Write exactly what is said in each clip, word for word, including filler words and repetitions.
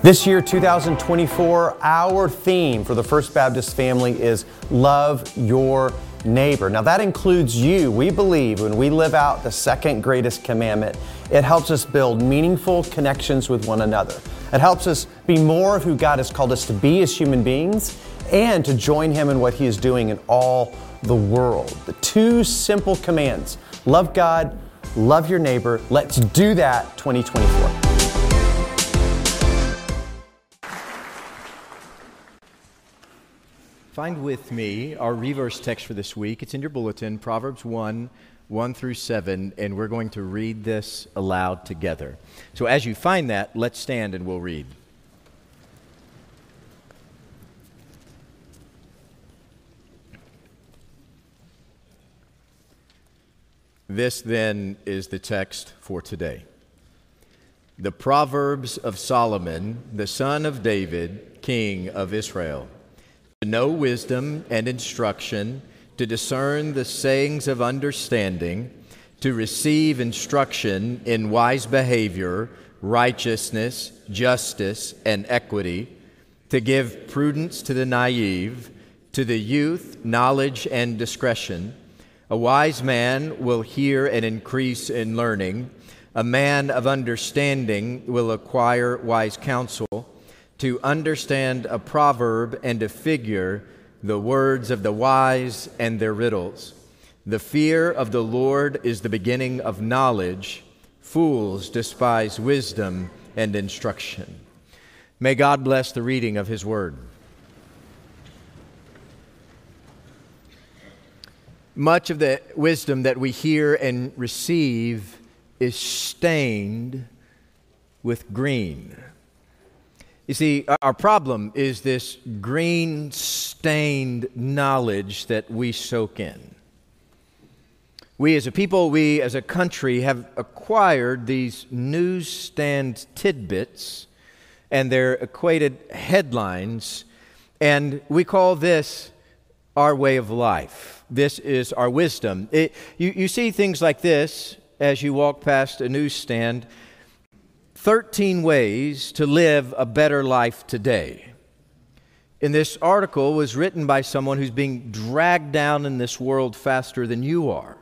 This year, two thousand twenty-four, our theme for the First Baptist family is love your neighbor. Now that includes you. We believe when we live out the second greatest commandment, it helps us build meaningful connections with one another. It helps us be more of who God has called us to be as human beings and to join Him in what He is doing in all the world. The two simple commands, love God, love your neighbor. Let's do that twenty twenty-four. Find with me our reverse text for this week. It's in your bulletin, Proverbs one, one through seven, and we're going to read this aloud together. So as you find that, let's stand and we'll read. This then is the text for today. The Proverbs of Solomon, the son of David, king of Israel. To know wisdom and instruction, to discern the sayings of understanding, to receive instruction in wise behavior, righteousness, justice, and equity, to give prudence to the naive, to the youth knowledge and discretion. A wise man will hear and increase in learning. A man of understanding will acquire wise counsel. To understand a proverb and a figure, the words of the wise and their riddles. The fear of the Lord is the beginning of knowledge. Fools despise wisdom and instruction. May God bless the reading of His word. Much of the wisdom that we hear and receive is stained with green. You see, our problem is this green-stained knowledge that we soak in. We as a people, we as a country have acquired these newsstand tidbits and their equated headlines, and we call this our way of life. This is our wisdom. It, you, you see things like this as you walk past a newsstand. thirteen ways to live a better life today. And this article was written by someone who's being dragged down in this world faster than you are.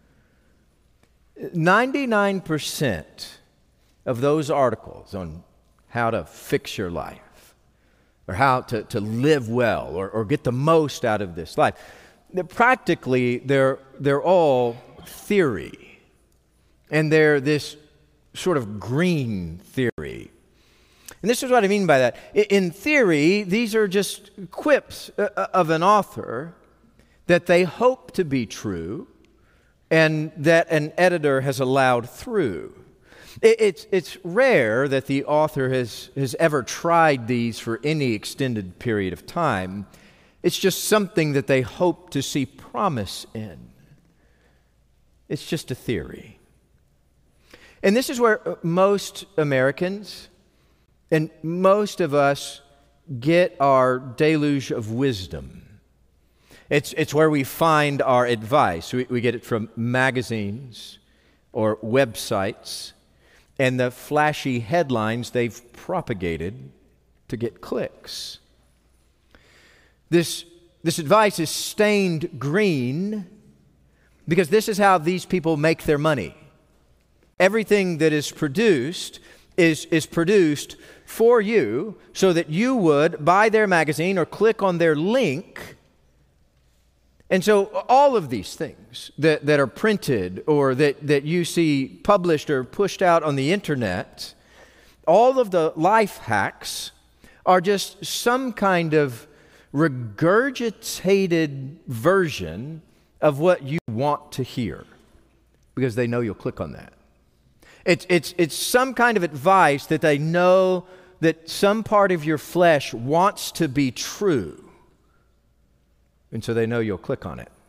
ninety-nine percent of those articles on how to fix your life or how to, to live well or, or get the most out of this life, they're practically, they're, they're all theory. And they're this sort of green theory. And this is what I mean by that. In theory, these are just quips of an author that they hope to be true and that an editor has allowed through. It's, it's rare that the author has, has ever tried these for any extended period of time. It's just something that they hope to see promise in. It's just a theory. And this is where most Americans and most of us get our deluge of wisdom. It's, it's where we find our advice. We, we get it from magazines or websites and the flashy headlines they've propagated to get clicks. This, this advice is stained green because this is how these people make their money. Everything that is produced is, is produced for you so that you would buy their magazine or click on their link. And so all of these things that, that are printed or that, that you see published or pushed out on the internet, all of the life hacks are just some kind of regurgitated version of what you want to hear because they know you'll click on that. It's, it's, it's some kind of advice that they know that some part of your flesh wants to be true. And so they know you'll click on it.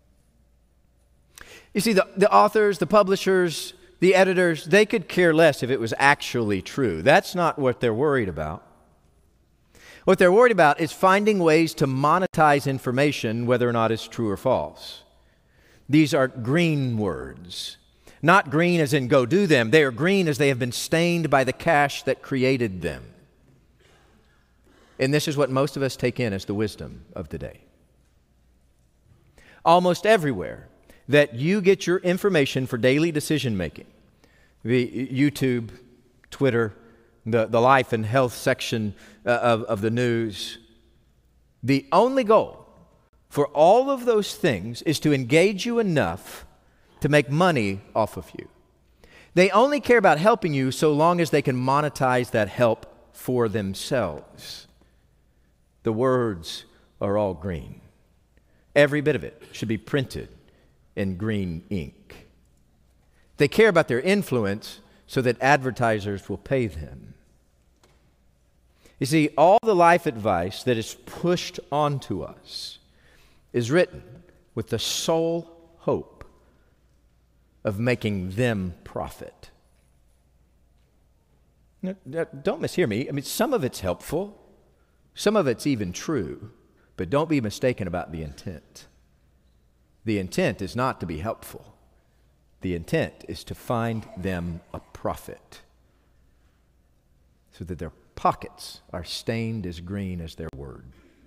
You see, the, the authors, the publishers, the editors, they could care less if it was actually true. That's not what they're worried about. What they're worried about is finding ways to monetize information, whether or not it's true or false. These are green words. Not green as in go do them. They are green as they have been stained by the cash that created them. And this is what most of us take in as the wisdom of the day. Almost everywhere that you get your information for daily decision making, the YouTube, Twitter, the, the life and health section uh, of, of the news, the only goal for all of those things is to engage you enough to make money off of you. They only care about helping you so long as they can monetize that help for themselves. The words are all green. Every bit of it should be printed in green ink. They care about their influence so that advertisers will pay them. You see, all the life advice that is pushed onto us is written with the sole hope of making them profit. Now, don't mishear me. I mean, some of it's helpful. Some of it's even true. But don't be mistaken about the intent. The intent is not to be helpful. The intent is to find them a profit so that their pockets are stained as green as their word.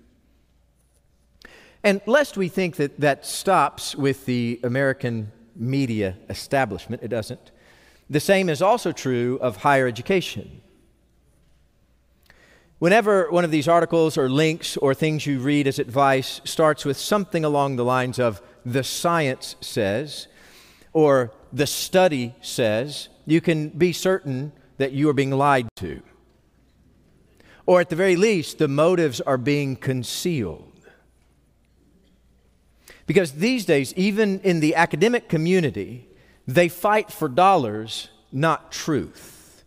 And lest we think that that stops with the American media establishment, it doesn't. The same is also true of higher education. Whenever one of these articles or links or things you read as advice starts with something along the lines of the science says or the study says, you can be certain that you are being lied to. Or at the very least, the motives are being concealed. Because these days, even in the academic community, they fight for dollars, not truth.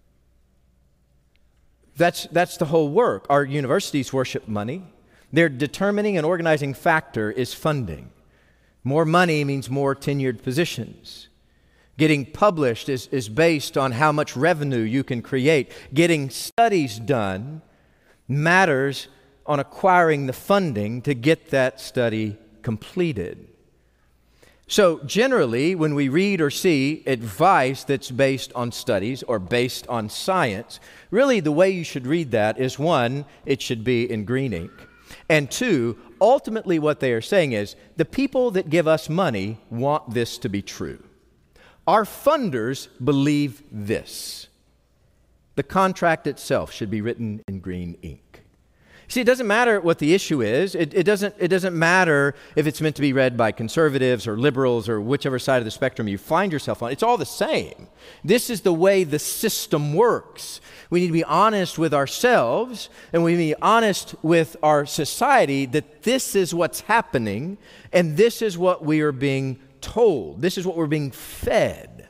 That's, that's the whole work. Our universities worship money. Their determining and organizing factor is funding. More money means more tenured positions. Getting published is, is based on how much revenue you can create. Getting studies done matters on acquiring the funding to get that study completed. So generally, when we read or see advice that's based on studies or based on science, really the way you should read that is, one, it should be in green ink. And two, ultimately what they are saying is, the people that give us money want this to be true. Our funders believe this. The contract itself should be written in green ink. See, it doesn't matter what the issue is. It, it, doesn't, it doesn't matter if it's meant to be read by conservatives or liberals or whichever side of the spectrum you find yourself on. It's all the same. This is the way the system works. We need to be honest with ourselves and we need to be honest with our society that this is what's happening and this is what we are being told. This is what we're being fed.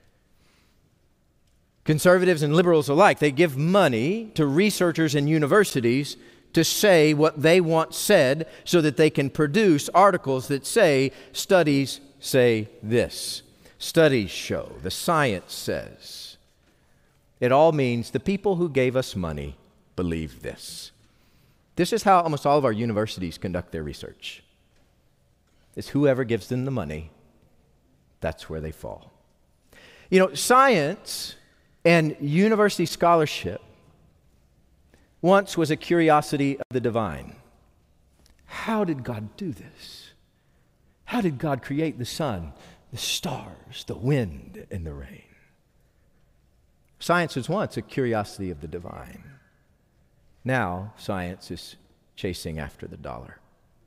Conservatives and liberals alike, they give money to researchers and universities to say what they want said so that they can produce articles that say, studies say this. Studies show, the science says. It all means the people who gave us money believe this. This is how almost all of our universities conduct their research. It's whoever gives them the money, that's where they fall. You know, science and university scholarship once was a curiosity of the divine. How did God do this? How did God create the sun, the stars, the wind, and the rain? Science was once a curiosity of the divine. Now, science is chasing after the dollar.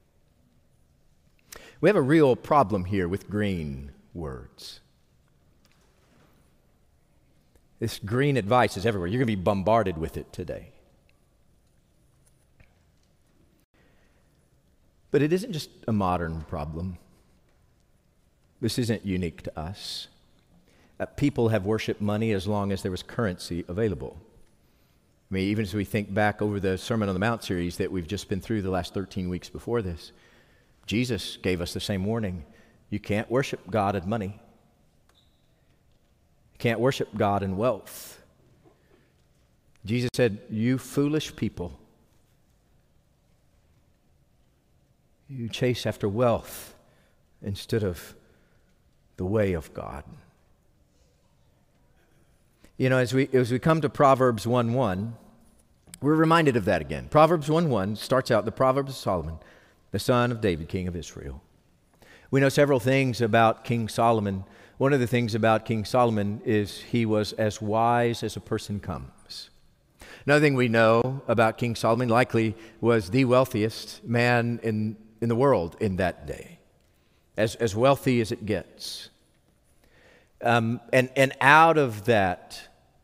We have a real problem here with green words. This green advice is everywhere. You're going to be bombarded with it today. But it isn't just a modern problem. This isn't unique to us. Uh, people have worshiped money as long as there was currency available. I mean, even as we think back over the Sermon on the Mount series that we've just been through the last thirteen weeks before this, Jesus gave us the same warning. You can't worship God and money. You can't worship God and wealth. Jesus said, you foolish people, you chase after wealth instead of the way of God. You know, as we as we come to Proverbs one one, We're reminded of that again. Proverbs one one starts out, the Proverbs of Solomon, the son of David, king of Israel. We know several things about King Solomon. One of the things about King Solomon is he was as wise as a person comes. Another thing we know about King Solomon likely was the wealthiest man in, in the world in that day, as, as wealthy as it gets. Um, and, and out of that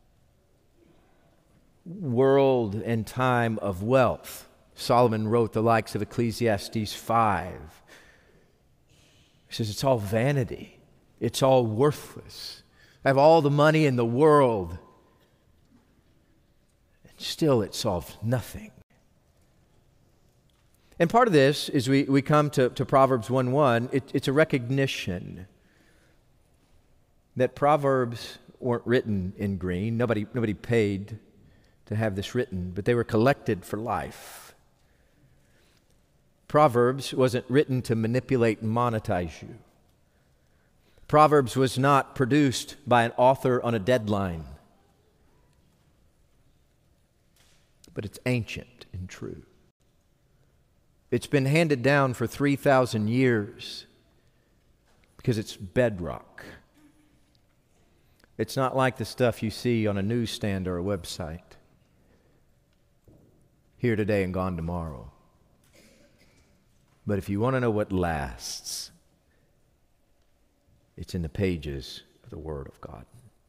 world and time of wealth, Solomon wrote the likes of Ecclesiastes five. He says, it's all vanity. It's all worthless. I have all the money in the world, and still it solved nothing. And part of this is we, we come to, to Proverbs one one, it, it's a recognition that Proverbs weren't written in green. Nobody, nobody paid to have this written, but they were collected for life. Proverbs wasn't written to manipulate and monetize you. Proverbs was not produced by an author on a deadline, but it's ancient and true. It's been handed down for three thousand years because it's bedrock. It's not like the stuff you see on a newsstand or a website. Here today and gone tomorrow. But if you want to know what lasts, it's in the pages of the Word of God.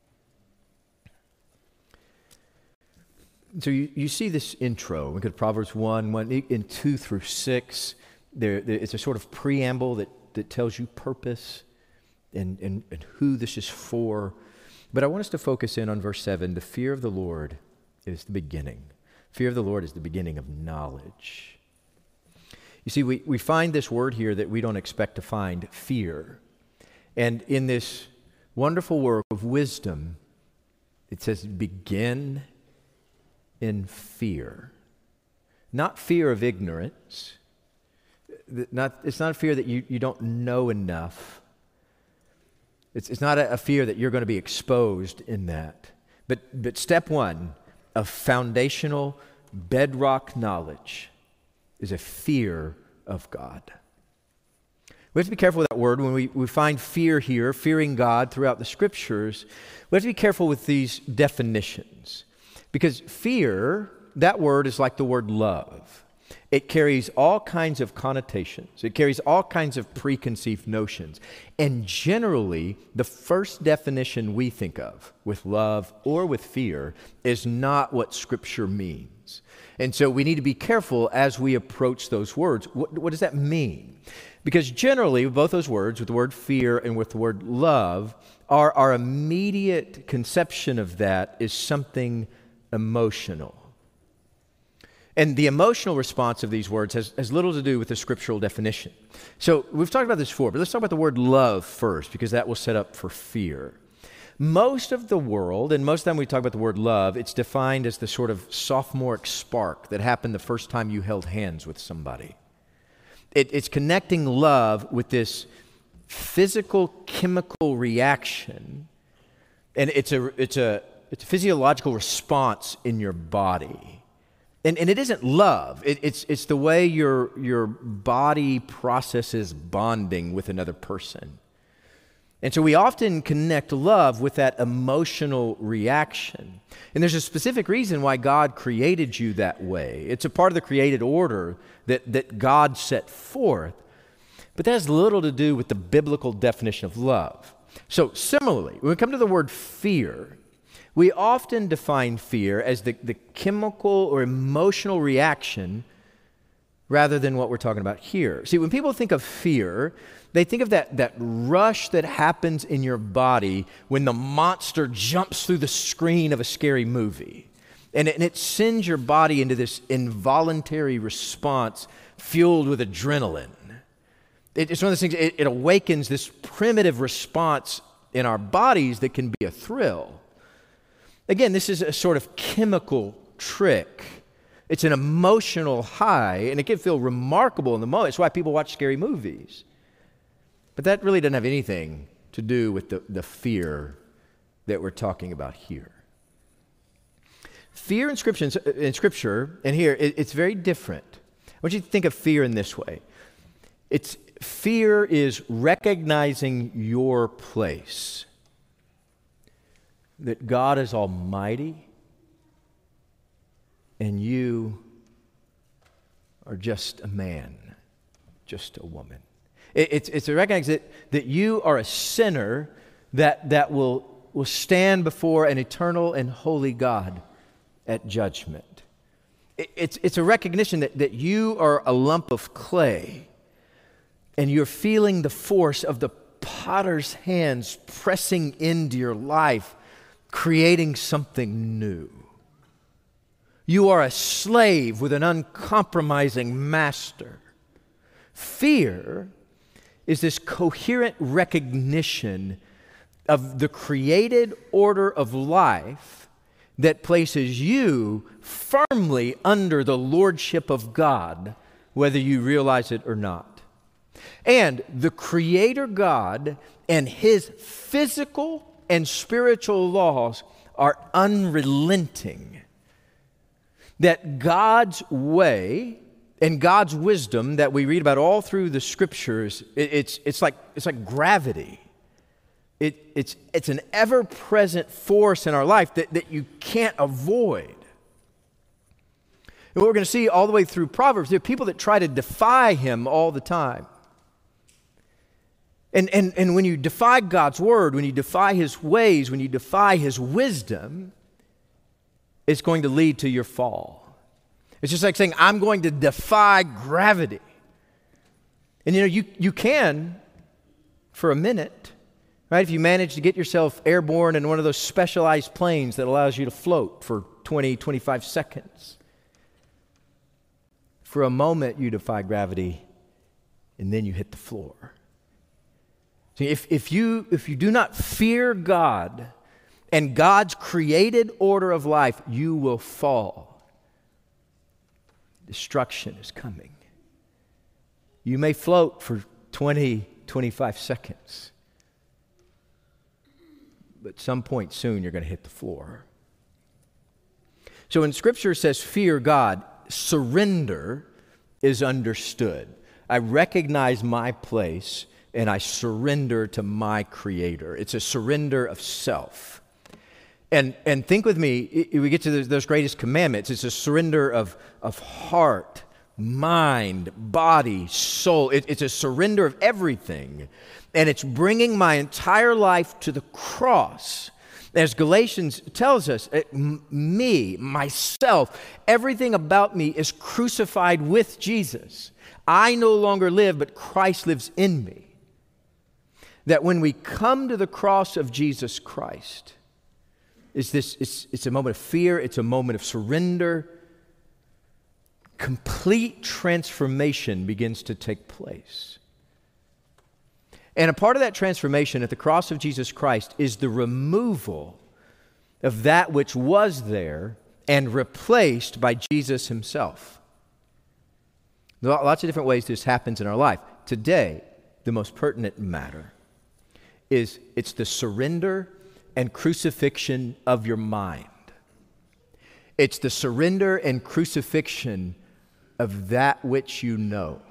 So you, you see this intro. We got Proverbs one, one, in two through six. There, there, it's a sort of preamble that, that tells you purpose and, and, and who this is for. But I want us to focus in on verse seven. The fear of the Lord is the beginning. Fear of the Lord is the beginning of knowledge. You see, we, we find this word here that we don't expect to find, fear. And in this wonderful work of wisdom, it says, begin in fear. Not fear of ignorance. Not, it's not a fear that you, you don't know enough. It's, it's not a, a fear that you're going to be exposed in that. But, but step one of foundational bedrock knowledge is a fear of God. We have to be careful with that word. When we, we find fear here, fearing God throughout the Scriptures, we have to be careful with these definitions. Because fear, that word is like the word love. It carries all kinds of connotations. It carries all kinds of preconceived notions. And generally, the first definition we think of with love or with fear is not what Scripture means. And so we need to be careful as we approach those words. What, what does that mean? Because generally, both those words, with the word fear and with the word love, our, our immediate conception of that is something emotional. And the emotional response of these words has, has little to do with the scriptural definition. So we've talked about this before, but let's talk about the word love first, because that will set up for fear. Most of the world, and most of the time we talk about the word love, it's defined as the sort of sophomoric spark that happened the first time you held hands with somebody. It, it's connecting love with this physical, chemical reaction, and it's a, it's a, it's a physiological response in your body. And, and it isn't love. It, it's, it's the way your, your body processes bonding with another person. And so we often connect love with that emotional reaction. And there's a specific reason why God created you that way. It's a part of the created order that, that God set forth. But that has little to do with the biblical definition of love. So similarly, when we come to the word fear, we often define fear as the, the chemical or emotional reaction rather than what we're talking about here. See, when people think of fear, they think of that, that rush that happens in your body when the monster jumps through the screen of a scary movie. And it, and it sends your body into this involuntary response fueled with adrenaline. It, it's one of those things, it, it awakens this primitive response in our bodies that can be a thrill. Again, this is a sort of chemical trick. It's an emotional high, and it can feel remarkable in the moment. It's why people watch scary movies. But that really doesn't have anything to do with the, the fear that we're talking about here. Fear in Scripture, in scripture and here, it, it's very different. I want you to think of fear in this way. It's fear is recognizing your place. That God is almighty and you are just a man, just a woman. It, it's, it's to recognize that, that you are a sinner that, that will, will stand before an eternal and holy God at judgment. It, it's, it's a recognition that, that you are a lump of clay and you're feeling the force of the potter's hands pressing into your life, creating something new. You are a slave with an uncompromising master. Fear is this coherent recognition of the created order of life that places you firmly under the lordship of God, whether you realize it or not. And the Creator God and His physical and spiritual laws are unrelenting. That God's way and God's wisdom that we read about all through the Scriptures, it, it's, it's, like, it's like gravity. It, it's, it's an ever-present force in our life that, that you can't avoid. And what we're going to see all the way through Proverbs, there are people that try to defy Him all the time. And, and, and when you defy God's word, when you defy His ways, when you defy His wisdom, it's going to lead to your fall. It's just like saying, I'm going to defy gravity. And you know, you, you can for a minute, right? If you manage to get yourself airborne in one of those specialized planes that allows you to float for twenty, twenty-five seconds. For a moment, you defy gravity, and then you hit the floor. See, if, if you, if you do not fear God and God's created order of life, you will fall. Destruction is coming. You may float for twenty, twenty-five seconds, but at some point soon you're going to hit the floor. So when Scripture says fear God, surrender is understood. I recognize my place and I surrender to my Creator. It's a surrender of self. And and think with me, we get to those greatest commandments. It's a surrender of, of heart, mind, body, soul. It, it's a surrender of everything. And it's bringing my entire life to the cross. As Galatians tells us, me, myself, everything about me is crucified with Jesus. I no longer live, but Christ lives in me. That when we come to the cross of Jesus Christ, it's, this, it's, it's a moment of fear, it's a moment of surrender. Complete transformation begins to take place. And a part of that transformation at the cross of Jesus Christ is the removal of that which was there and replaced by Jesus Himself. There are lots of different ways this happens in our life. Today, the most pertinent matter is it's the surrender and crucifixion of your mind. It's the surrender and crucifixion of that which you know.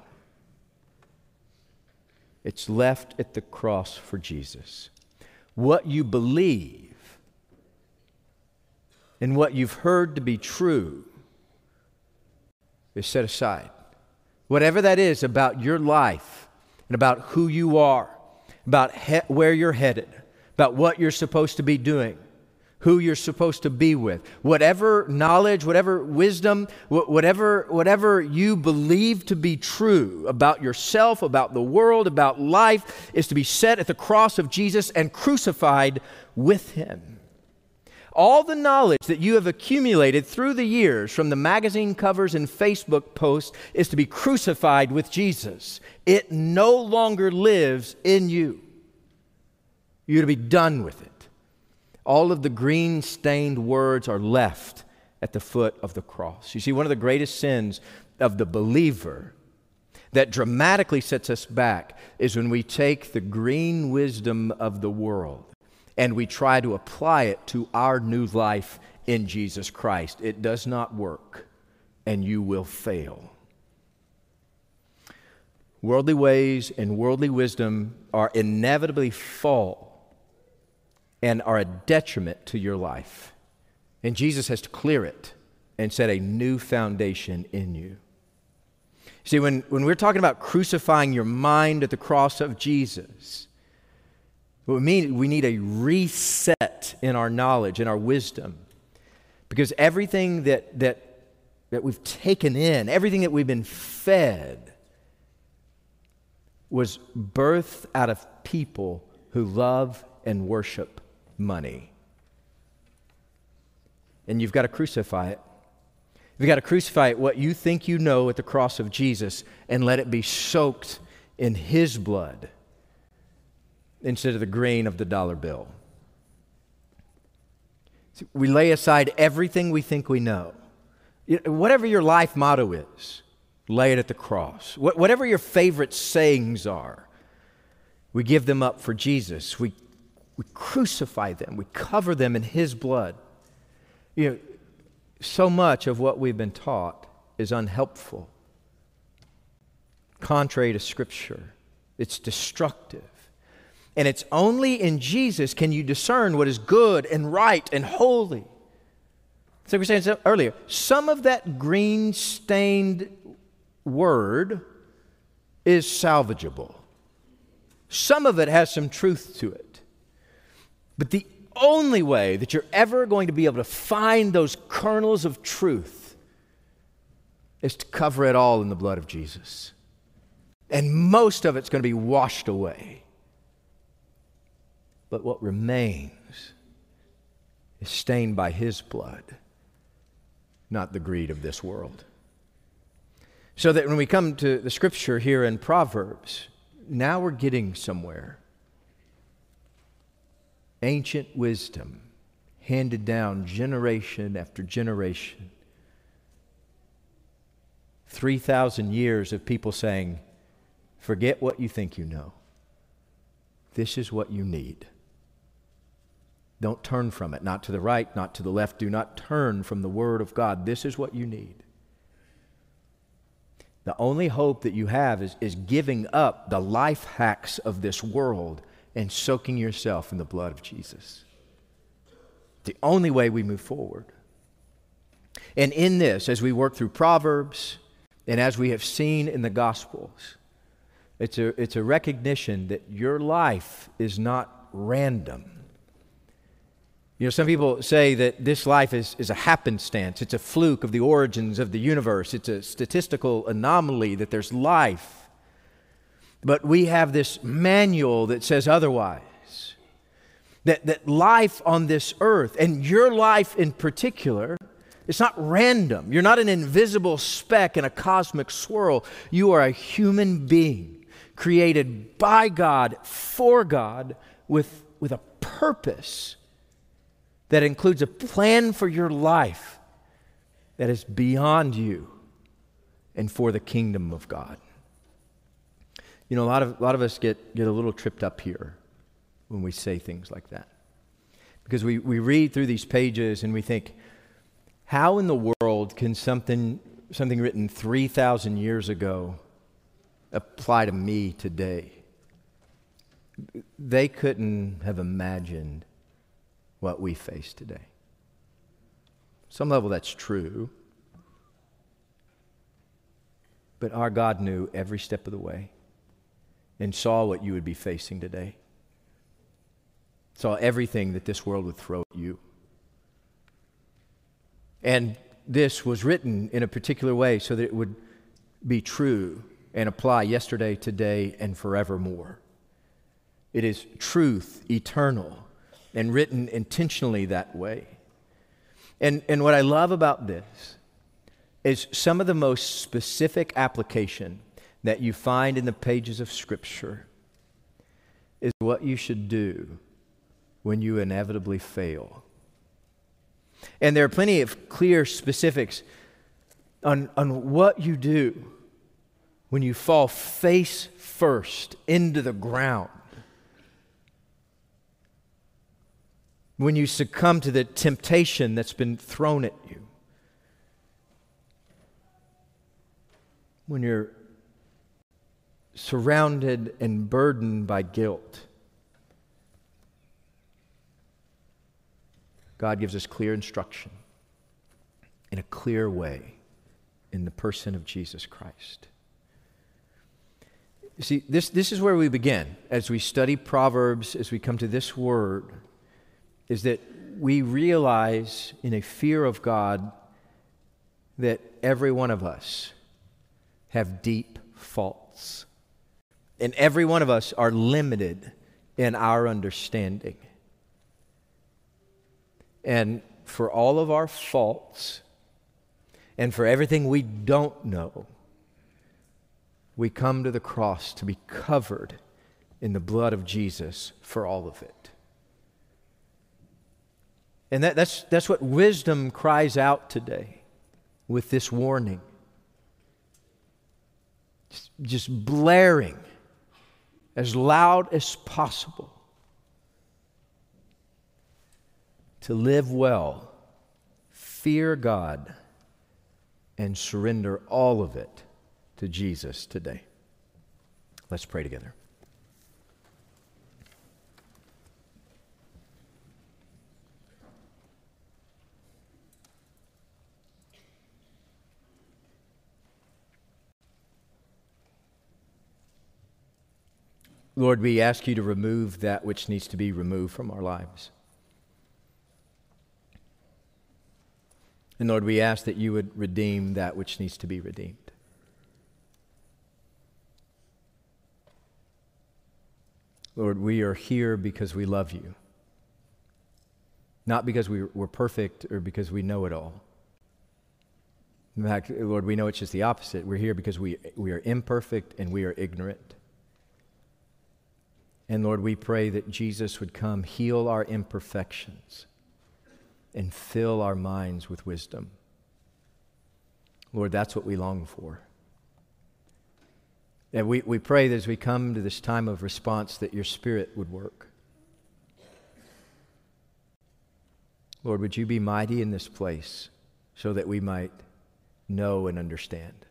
It's left at the cross for Jesus. What you believe and what you've heard to be true is set aside. Whatever that is about your life and about who you are, about he- where you're headed, about what you're supposed to be doing, who you're supposed to be with, whatever knowledge, whatever wisdom, wh- whatever, whatever you believe to be true about yourself, about the world, about life, is to be set at the cross of Jesus and crucified with Him. All the knowledge that you have accumulated through the years from the magazine covers and Facebook posts is to be crucified with Jesus. It no longer lives in you. You're to be done with it. All of the green-stained words are left at the foot of the cross. You see, one of the greatest sins of the believer that dramatically sets us back is when we take the green wisdom of the world and we try to apply it to our new life in Jesus Christ. It does not work, and you will fail. Worldly ways and worldly wisdom are inevitably fall and are a detriment to your life. And Jesus has to clear it and set a new foundation in you. See, when, when we're talking about crucifying your mind at the cross of Jesus, what we mean, we need a reset in our knowledge and our wisdom. Because everything that, that, that we've taken in, everything that we've been fed, was birthed out of people who love and worship money. And you've got to crucify it. You've got to crucify it, what you think you know at the cross of Jesus, and let it be soaked in His blood instead of the grain of the dollar bill. See, we lay aside everything we think we know. Whatever your life motto is, lay it at the cross. Wh- whatever your favorite sayings are, we give them up for Jesus. We, we crucify them. We cover them in His blood. You know, so much of what we've been taught is unhelpful, contrary to Scripture. It's destructive. And it's only in Jesus can you discern what is good and right and holy. So we were saying earlier, some of that green-stained word is salvageable. Some of it has some truth to it. But the only way that you're ever going to be able to find those kernels of truth is to cover it all in the blood of Jesus. And most of it's going to be washed away. But what remains is stained by His blood, not the greed of this world. So that when we come to the Scripture here in Proverbs, now we're getting somewhere. Ancient wisdom handed down generation after generation. three thousand years of people saying, forget what you think you know. This is what you need. Don't turn from it, not to the right, not to the left. Do not turn from the Word of God. This is what you need. The only hope that you have is, is giving up the life hacks of this world and soaking yourself in the blood of Jesus. The only way we move forward. And in this, as we work through Proverbs, and as we have seen in the Gospels, it's a, it's a recognition that your life is not random. You know, some people say that this life is, is a happenstance. It's a fluke of the origins of the universe. It's a statistical anomaly that there's life. But we have this manual that says otherwise. That, that life on this earth, and your life in particular, it's not random. You're not an invisible speck in a cosmic swirl. You are a human being created by God, for God, with, with a purpose that includes a plan for your life that is beyond you and for the kingdom of God. You know, a lot of, a lot of us get, get a little tripped up here when we say things like that. Because we, we read through these pages and we think, how in the world can something, something written three thousand years ago apply to me today? They couldn't have imagined what we face today. Some level that's true. But our God knew every step of the way and saw what you would be facing today. Saw everything that this world would throw at you. And this was written in a particular way so that it would be true and apply yesterday, today, and forevermore. It is truth, eternal, and written intentionally that way. And, and what I love about this is some of the most specific application that you find in the pages of Scripture is what you should do when you inevitably fail. And there are plenty of clear specifics on, on what you do when you fall face first into the ground. when you succumb to the temptation that's been thrown at you, when you're surrounded and burdened by guilt, God gives us clear instruction in a clear way in the person of Jesus Christ. You see, this, this is where we begin as we study Proverbs, as we come to this word, is that we realize in a fear of God that every one of us have deep faults. And every one of us are limited in our understanding. And for all of our faults, and for everything we don't know, we come to the cross to be covered in the blood of Jesus for all of it. And that, that's, that's what wisdom cries out today with this warning. Just, just blaring as loud as possible. To live well, fear God, and surrender all of it to Jesus today. Let's pray together. Lord, we ask you to remove that which needs to be removed from our lives. And Lord, we ask that you would redeem that which needs to be redeemed. Lord, we are here because we love you. Not because we, we're perfect or because we know it all. In fact, Lord, we know it's just the opposite. We're here because we, we are imperfect and we are ignorant. And Lord, we pray that Jesus would come, heal our imperfections, and fill our minds with wisdom. Lord, that's what we long for. And we, we pray that as we come to this time of response, that your Spirit would work. Lord, would you be mighty in this place so that we might know and understand?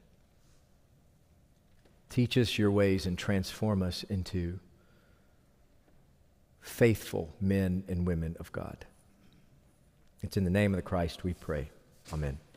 Teach us your ways and transform us into faithful men and women of God. It's in the name of the Christ we pray. Amen.